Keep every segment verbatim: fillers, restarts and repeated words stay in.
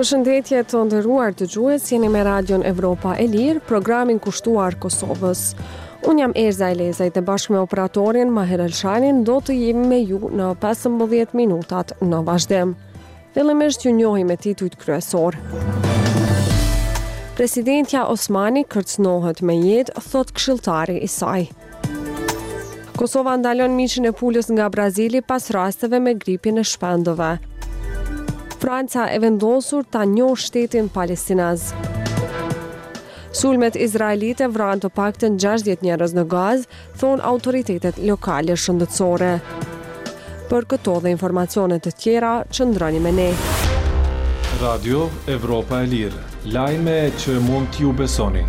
Përshëndetje të nderuar dëgjues, jeni me Radion Evropa e Lirë, programin kushtuar Kosovës. Unë jam Erza Elezaj dhe bashkë me operatorin Maher Elshanin do të jemi me ju në pesëmbëdhjetë minutat në vazhdim. Fillimisht ju njohim me titujt kryesor. Presidentja Osmani kërcënohet me jetë, thot këshilltari i saj. Kosova ndalon mishin e pulës nga Brazili pas rasteve me gripin e shpendëve. Franca e vendosur ta njohë shtetin palestinaz. Sulmet izraelite vranë të paktën gjashtëdhjetë njerëz në Gazë, thonë autoritetet lokale shëndetësore. Për këto dhe informacionet të tjera, qëndroni me ne. Radio Evropa e Lirë, lajme që mund t'ju besoni.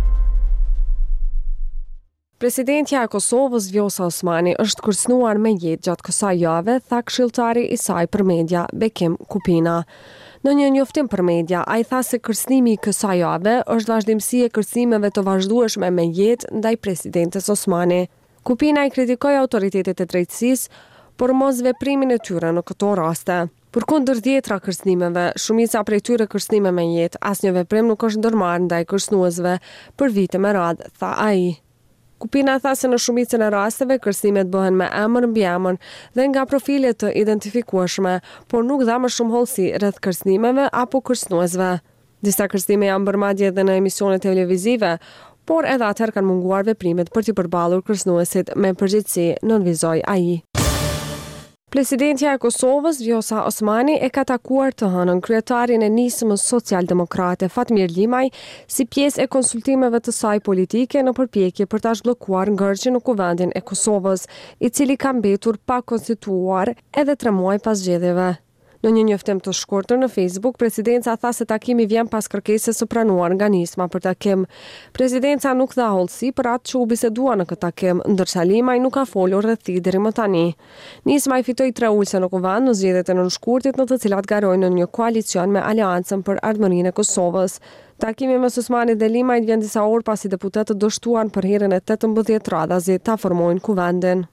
Presidentja e Kosovës Vjosa Osmani është kërcënuar me jetë gjatë kësaj jave, tha këshilltari i saj për media Bekim Kupina. Në një njoftim për media, ai tha se kërcënimi i kësaj jave është vazhdimsi e kërcënimeve të vazhdueshme me jetë ndaj presidentes Osmani. Kupina i kritikoi autoritetet e drejtësisë për mos veprimin e tyre në këto raste. Përkundër dhjetra kërcënimeve, shumica prej tyre kërcënime me jetë, asnjë veprim nuk është ndërmarrë ndaj kërcënuesve për vite me radhë, tha ai. Kupina tha se në shumicën e rasteve kërcënimet bëhen me emër mbi emër dhe nga profile të identifikueshme, por nuk dha më shumë hollësi rreth kërcënimeve apo kërcënuesve. Disa kërcënime janë bërë madje edhe në emisione televizive, por edhe atëherë kanë munguar veprimet për t'i përballur kërcënuesit me përgjegjësi, nënvizoi ai. Presidentja e Kosovës, Vjosa Osmani, e ka takuar të hënën kryetarin e nismës socialdemokrate Fatmir Limaj si pjesë e konsultimeve të saj politike në përpjekje për ta zhbllokuar ngërçin në kuvendin e Kosovës, i cili ka mbetur pa konstituar edhe tre muaj pas zgjedhjeve. Në një njoftim të shkurtër në Facebook, presidenca tha se takimi vjen pas kërkesës së pranuar nga nisma për takim. Presidenca nuk dha hollësi për atë që u bisedua në këtë takim, ndërsa Limaj nuk ka folur rreth tij deri më tani. Nisma i fitoi tre ulse në kuvend në zgjedhjet e nënshkurtit, në të cilat garojnë në një koalicion me Aleancën për Ardhmërinë e Kosovës. Takimi mes Osmanit dhe Limajt vjen disa orë pasi deputetët dështuan për herën e tetëmbëdhjetë radhazi ta formojnë kuvendin.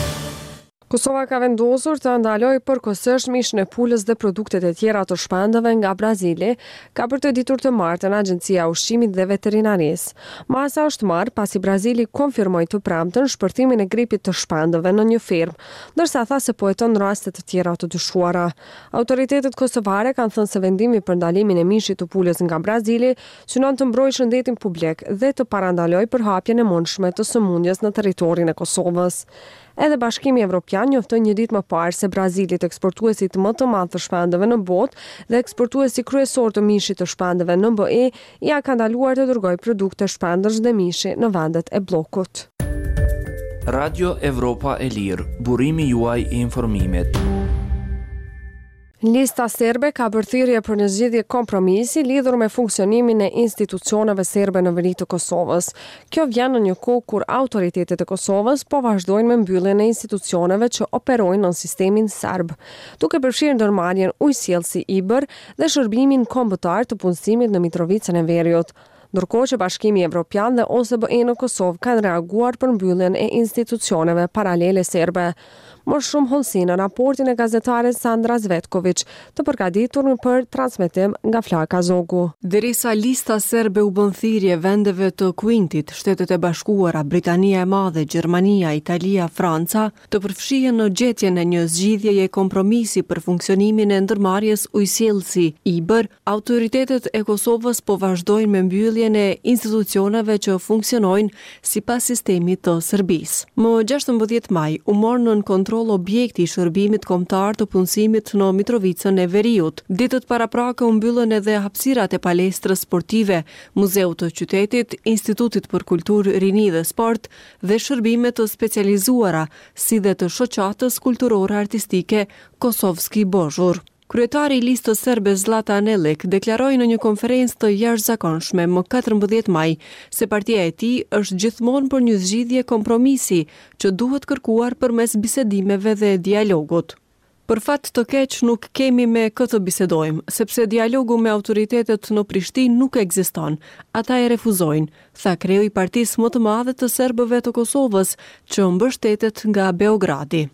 Kosova ka vendosur të ndalojë përkohësisht mishin e pulës dhe produktet e tjera të shpendëve nga Brazili, ka për të ditur të martën Agjencia e Ushqimit dhe Veterinarisë. Masa është marrë pasi Brazili konfirmoi të premten shpërtimin e gripit të shpendëve në një fermë, ndërsa tha se po heton raste të tjera të dyshuara. Autoritetet kosovare kanë thënë se vendimi për ndalimin e mishit të pulës nga Brazili synon të mbrojë shëndetin publik dhe të parandalojë përhapjen e mundshme të sëmundjes në territorin e Kosovës. Edhe Bashkimi Evropian njoftoi një ditë më parë se Brazili, eksportuesi më të madh të shpendëve në botë dhe eksportuesi kryesor të mishit të shpendëve në B E, ja ka ndaluar të dërgojë produkte shpendësh dhe mishi në vendet e bllokut. Radio Evropa e Lirë, burimi juaj i informimit. Lista serbe ka bërë thirrje për një zgjidhje kompromisi lidhur me funksionimin e institucioneve serbe në veri të Kosovës. Kjo vjen në një kohë kur autoritetet e Kosovës po vazhdojnë me mbylljen e institucioneve që operojnë në sistemin serb, duke përfshirë ndërmarrjen ujësjellsi I B R dhe shërbimin kombëtar të punësimit në Mitrovicën e Veriut. Ndërkohë që Bashkimi Evropian dhe O S B E në Kosovë kanë reaguar për mbylljen e institucioneve paralele serbe. Më shumë hollësi në raportin e gazetares Sandra Zvetković, të përgatitur për transmetim nga Flaka Zogu. Derisa lista serbe u bën thirrje vendeve të Kuintit, Shtetet e Bashkuara, Britania e Madhe, Gjermania, Italia, Franca, të përfshihen në gjetjen e një zgjidhjeje kompromisi për funksionimin e ndërmarrjes ujësjellsi I B R, autoritetet e Kosovës po vazhdojnë me mbylljen e institucioneve që funksionojnë sipas sistemit të Serbisë. Më gjashtëmbëdhjetë maj u morën në kontroll objekti i shërbimit kombëtar të punësimit në Mitrovicën e Veriut. Ditët paraprake u mbyllën edhe hapësirat e palestrës sportive, Muzeut të qytetit, Institutit për Kulturë, Rini dhe Sport dhe shërbime të specializuara, si dhe të shoqatës kulturore artistike Kosovski Božur. Kryetari i listës serbe Zlatan Elek deklaroi në një konferencë të jashtëzakonshme më katërmbëdhjetë maj se partia e tij është gjithmonë për një zgjidhje kompromisi që duhet kërkuar përmes bisedimeve dhe dialogut. Për fat të keq nuk kemi me këtë bisedojmë, sepse dialogu me autoritetet në Prishtinë nuk ekziston. Ata e refuzojnë, tha kreu i partisë më të madhe të serbëve të Kosovës, që mbështetet nga Beogradi.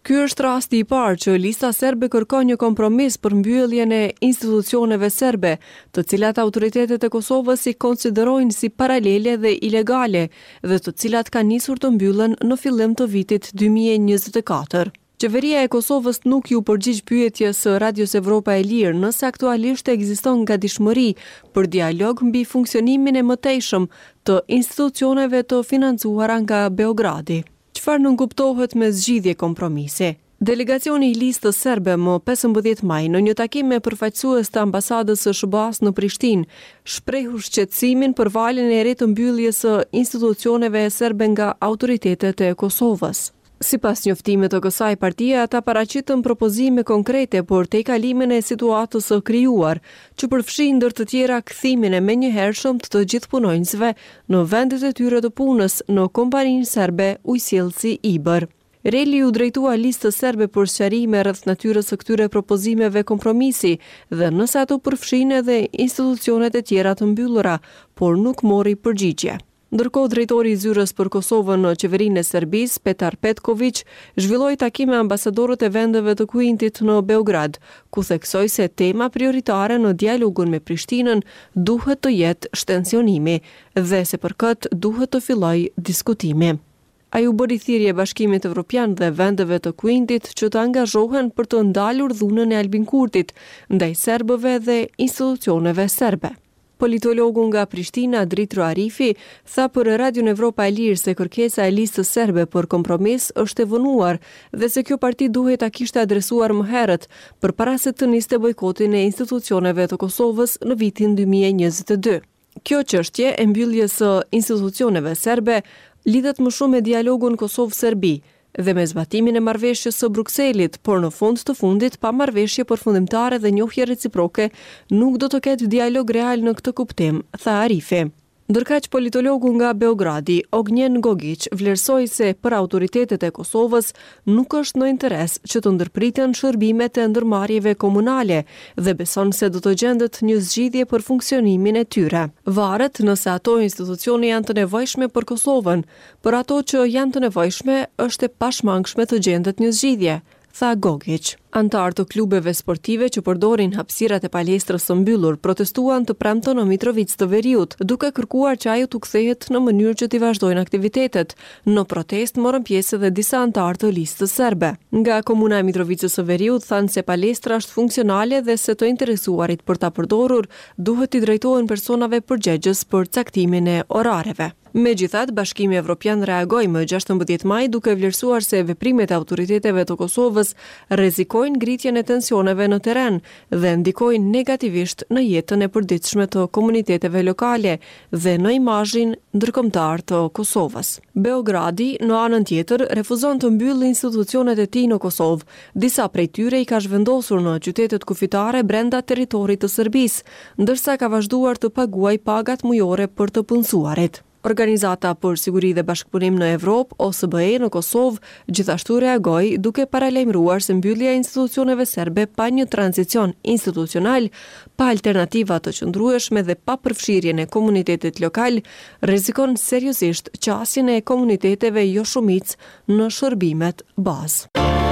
Ky është rasti i parë që lista serbe kërkon një kompromis për mbylljen e institucioneve serbe, të cilat autoritetet e Kosovës i konsiderojnë si paralele dhe ilegale dhe të cilat kanë nisur të mbyllen në fillim të vitit dy mijë e njëzet e katër. Qeveria e Kosovës nuk ju përgjigj pyetjes së Radios Evropa e Lirë nëse aktualisht ekziston gatishmëri për dialog mbi funksionimin e mëtejshëm të institucioneve të financuara nga Beogradi. Çfarë nënkuptohet me zgjidhje kompromisi? Delegacioni i listës serbe më pesëmbëdhjetë maj në një takim me përfaqësues të ambasadës së S B A-s në Prishtinë shprehu shqetësimin për valjen e re të mbylljes së institucioneve serbe nga autoritetet e Kosovës. Sipas njoftimit të kësaj partie, ata paraqitën propozime konkrete për tejkalimin e situatës së krijuar, që përfshin ndër të tjera kthimin e menjëhershëm të të gjithë punonjësve në vendet e tyre të punës në kompaninë serbe Ujësjellsi Ibër. Reli u drejtua listës serbe për sqarime rreth natyrës së këtyre propozimeve kompromisi dhe nëse ato përfshin edhe institucionet e tjera të mbyllura, por nuk mori përgjigje. Ndërkohë, drejtori i zyrës për Kosovën në qeverinë e Serbisë, Petar Petković, zhvilloi takim me ambasadorët e vendeve të Kuintit në Beograd, ku theksoi se tema prioritare në dialogun me Prishtinën duhet të jetë shtensionimi dhe se për këtë duhet të fillojë diskutimi. Ai u bëri thirrje Bashkimit Evropian dhe vendeve të Kuintit që të angazhohen për të ndalur dhunën e Albin Kurtit ndaj serbëve dhe institucioneve serbe. Politologu nga Prishtina, Dritro Arifi, tha për Radion Evropa e Lirë se kërkesa e listës serbe për kompromis është e vonuar dhe se kjo parti duhet ta kishte adresuar më herët përpara se të niste bojkotin e institucioneve të Kosovës në vitin dy mijë e njëzet e dy. Kjo çështje e mbylljes së institucioneve serbe lidhet më shumë me dialogun Kosovë-Serbi dhe me zbatimin e marrëveshjes së Brukselit, por në fund të fundit pa marrëveshje përfundimtare dhe njohje reciproke nuk do të ketë dialog real në këtë kuptim, tha Arifi. Ndërkaq politologu nga Beogradi, Ognjen Gogić, vlerësoi se për autoritetet e Kosovës nuk është në interes që të ndërpriten shërbimet e ndërmarrjeve komunale dhe beson se do të gjendet një zgjidhje për funksionimin e tyre. Varet nëse ato institucione janë të nevojshme për Kosovën, për ato që janë të nevojshme është e pashmangshme të gjendet një zgjidhje, tha Gogić. Antar të klubeve sportive që përdorin hapësirat e palestrës së mbyllur protestuan të premten në Mitrovic të Veriut, duke kërkuar që ajo të kthehet në mënyrë që t'i vazhdojnë aktivitetet. Në protest morën pjesë edhe disa antar të listës serbe. Nga komuna e Mitrovicës së Veriut thanë se palestra është funksionale dhe se të interesuarit për ta përdorur duhet t'i drejtohen personave përgjegjës për caktimin e orareve. Megjithatë, Bashkimi Evropian reagoi më gjashtëmbëdhjetë maj duke vlerësuar se veprimet e autoriteteve të Kosovës rrezikojnë ngritjen e tensioneve në terren dhe ndikojnë negativisht në jetën e përditshme të komuniteteve lokale dhe në imazhin ndërkombëtar të Kosovës. Beogradi, në anën tjetër, refuzon të mbyllë institucionet e tij në Kosovë. Disa prej tyre i ka zhvendosur në qytetet kufitare brenda territorit të Serbisë, ndërsa ka vazhduar të paguajë pagat mujore për të punësuarit. Organizata për Siguri dhe Bashkëpunim në Evropë, O S B E në Kosovë, gjithashtu reagoi duke paralajmëruar se mbyllja e institucioneve serbe pa një tranzicion institucional, pa alternativa të qëndrueshme dhe pa përfshirjen e komunitetit lokal, rrezikon seriozisht qasjen e komuniteteve jo shumicë në shërbimet bazë.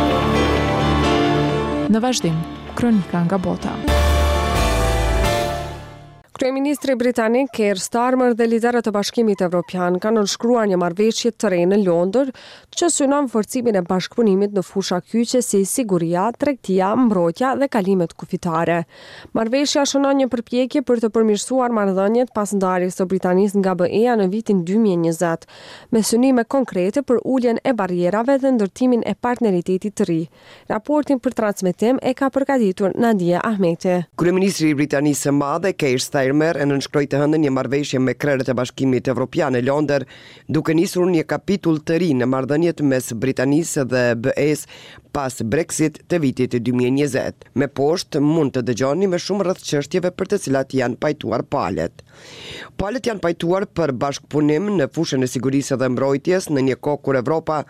Në vazhdim, kronika nga bota. Kryeministri britanik Keir Starmer dhe liderët e Bashkimit Evropian kanë nënshkruar një marrëveshje të re në Londër që synon forcimin e bashkëpunimit në fusha kyçe si siguria, tregtia, mbrojtja dhe kalimet kufitare. Marrëveshja shënon një përpjekje për të përmirësuar marrëdhëniet pas ndarjes së Britanisë nga B E-ja në vitin dy mijë e njëzet, me synime konkrete për uljen e barrierave dhe ndërtimin e partneritetit të ri. Raportin për transmetim e ka përgatitur Nadia Ahmeti. Kryeministri i Britanisë së Madhe Keir Starmer e nënshkroi të hënën një marrëveshje me krerët e Bashkimit Evropian në Londër, duke nisur një kapitull të ri në marrëdhëniet mes Britanisë dhe B E-s pas Brexit të vitit dy mijë e njëzet. Me poshtë mund të dëgjoni më shumë rreth çështjeve për të cilat janë pajtuar palët. Palët janë pajtuar për bashkëpunim në fushën e sigurisë dhe mbrojtjes në një kohë kur Evropa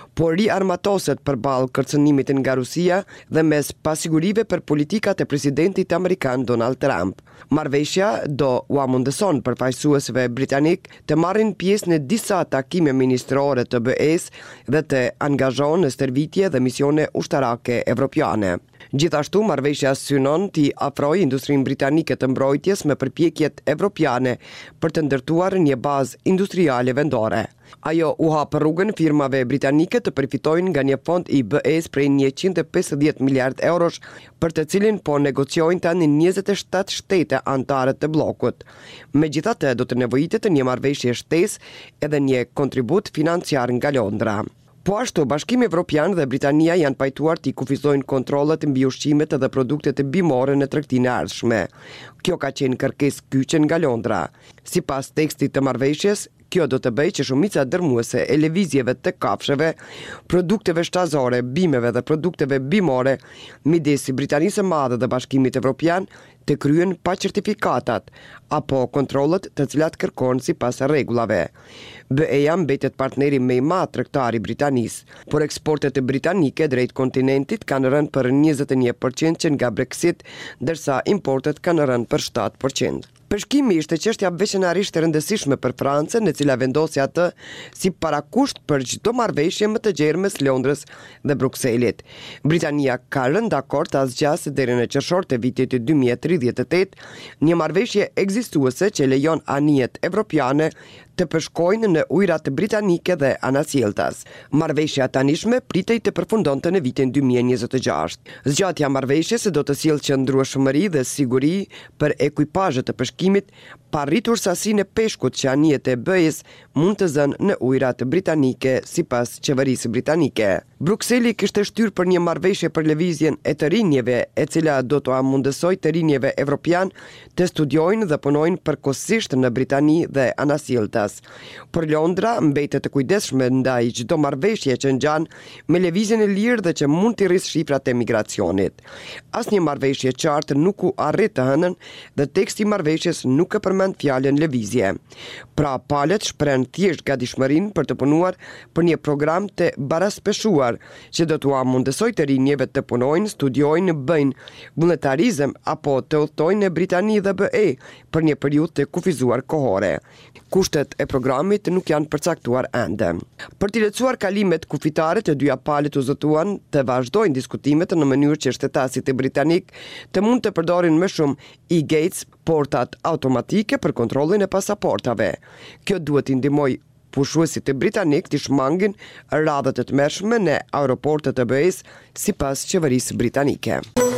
por riarmatoset përballë kërcënimit nga Rusia dhe mes pasigurive për politikat e presidentit amerikan Donald Trump. Marrëveshja do ua mundëson përfaqësuesve britanik të marrin pjesë në disa takime ministrore të B E-s dhe të angazhohen në stërvitje dhe misione ushtarake evropiane. Gjithashtu, marrëveshja synon t'i afrojë industrinë britanike të mbrojtjes me përpjekjet evropiane për të ndërtuar një bazë industriale vendore. Ajo u hap rrugën firmave britanike të përfitojnë nga një fond i B E-s prej njëqind e pesëdhjetë miliard eurosh, për të cilin po negociojnë tani njëzet e shtatë shtete anëtare të bllokut. Megjithatë, do të nevojitet një marrëveshje shtesë edhe një kontribut financiar nga Londra. Po ashtu, Bashkimi Evropian dhe Britania janë pajtuar t'i kufizojnë kontrollet mbi ushqimet dhe produktet bimore në tregtinë e ardhshme. Kjo ka qenë kërkesë kyçe nga Londra. Sipas tekstit të marrëveshjes, kjo do të bëjë që shumica dërmuese e lëvizjeve të kafshëve, produkteve shtazore, bimeve dhe produkteve bimore midis Britanisë së Madhe dhe Bashkimit Evropian të kryen pa certifikatat apo kontrollet të cilat kërkon sipas rregullave. B E-ja mbetet partneri më i madh tregtar i Britanisë, por eksportet britanike drejt kontinentit kanë rënë për njëzet e një përqind që nga Brexit, ndërsa importet kanë rënë për shtatë përqind. Peshkimi ishte çështja veçanërisht e rëndësishme për Francën, e cila vendosi atë si parakusht për çdo marrëveshje më të gjerë mes Londrës dhe Brukselit. Britania ka rënë dakord ta zgjasë deri në qershor të vitit dy mijë e tridhjetë e tetë një marrëveshje ekzistuese që lejon anijet evropiane të përshkojnë në ujrat britanike dhe anasjelltas. Marrëveshja tanishme pritej të përfundonte në vitin dy mijë e njëzet e gjashtë. Zgjatja e marrëveshjes do të sjellë qëndrueshmëri dhe siguri për ekuipazhet e peshkimit, pa rritur sasinë e peshkut që anijet e B E-s mund të zënë në ujrat britanike, sipas qeverisë britanike. Brukseli kishte shtyr për një marrëveshje për lëvizjen e të rinjeve, e cila do t'ua mundësoj të rinjeve evropian të studiojnë dhe punojnë përkohësisht në Britani dhe anasjelltas. Por Londra mbetet të kujdesshme ndaj çdo marrëveshje që ngjan me lëvizjen e lirë dhe që mund të rrisë shifrat e migracionit. Asnjë marrëveshje qartë nuk u arrit të hënën dhe teksti i marrëveshjes nuk e përmend fjalën lëvizje. Pra, palët shprehen thjesht gatishmërinë për të punuar për një program të baraspeshuar që do t'ua mundësoj të rinjeve të punojnë, studiojnë, bëjnë vullnetarizëm apo të udhtojnë në Britani dhe B E për një periudhë të kufizuar kohore. Kushtet e programit nuk janë përcaktuar ende. Për t'i lehtësuar kalimet kufitare, të dyja palët u zotuan të vazhdojnë diskutimet në mënyrë që shtetasit e britanik të mund të përdorin më shumë e-gates, portat automatike për kontrollin e pasaportave. Kjo duhet t'i ndihmojë pushuesit e britanik të shmangin radhët e tmerrshme në aeroportet e B E-s, sipas qeverisë britanike.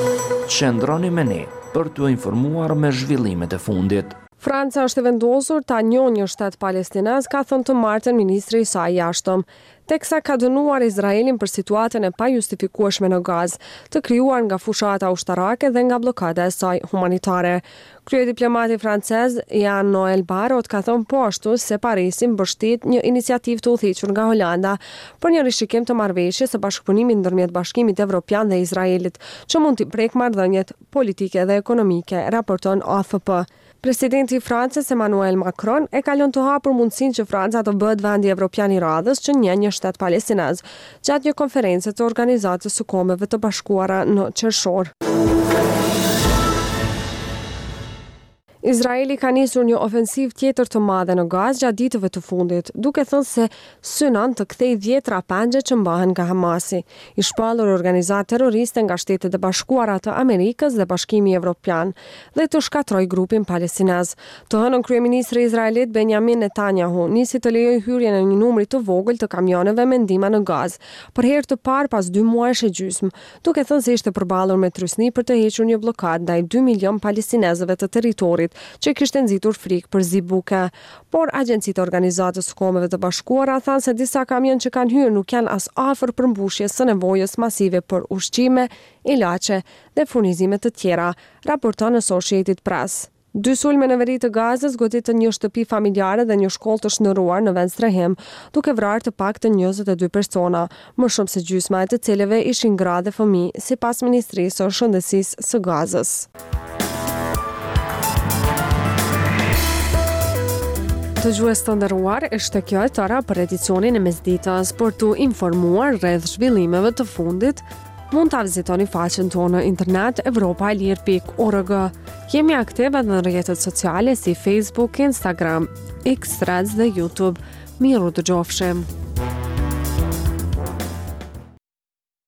Qëndroni me ne për t'u informuar me zhvillimet e fundit. Franca është vendosur ta njohë një shtet palestinez, ka thënë të martën ministri i saj jashtëm, teksa ka dënuar Izraelin për situatën e pajustifikueshme në Gazë, të krijuar nga fushata ushtarake dhe nga bllokada e saj humanitare. Kryediplomati francez Jean Noël Barrot ka thënë po ashtu se Parisi mbështet një iniciativë të udhëhequr nga Holanda për një rishikim të marrëveshjes së bashkëpunimit ndërmjet Bashkimit Evropian dhe Izraelit, që mund të prek marrëdhëniet politike dhe ekonomike, raporton A F P. Presidenti i Francës Emmanuel Macron e ka lënë të hapur mundësinë që Franca të bëhet vendi evropian i radhës që njeh një shtet palestinez, gjatë një konference të Organizatës së Kombeve të Bashkuara në qershor. Izraeli ka nisur një ofensiv tjetër të madhe në Gazë gjatë ditëve të fundit, duke thënë se synon të kthejë dhjetra pengje që mbahen nga Hamasi, i shpallur organizatë terroriste nga Shtetet e Bashkuara të Amerikës dhe Bashkimi Evropian, dhe të shkatroj grupin palestinez. Të hënën kryeministri izraelit Benjamin Netanyahu nisi të lejoj hyrjen e një numri të vogël të kamioneve me ndihmë në Gazë, për herë të parë pas dy muajsh e gjysmë, duke thënë se ishte përballur me trysni për të hequr një blokadë ndaj dy milion palestinezëve të territorit që kishte nxitur frikë për zibuke. Por agjencitë e Organizatës së Kombeve të Bashkuara thanë se disa kamion që kanë hyrë nuk janë as afër përmbushjes së nevojës masive për ushqime, ilaçe dhe furnizime të tjera, raporton Associated Press. Dy sulme në veri të Gazës goditën një shtëpi familjare dhe një shkollë të shndërruar në vend strehim, duke vrarë të paktën njëzet e dy persona, më shumë se gjysma e të cilëve ishin gra dhe fëmijë, sipas Ministrisë së Shëndetësisë së Gazës. Dëgjues të nderuar, ishte kjo e tëra për edicionin e mesditës, për tu informuar rreth zhvillimeve të fundit. Mund të vizitoni faqen tonë në internet evropa e lirë pikë org. Jemi aktive edhe në rrjetet sociale si Facebook, Instagram, X, Threads dhe YouTube. Miru dëgjofshim.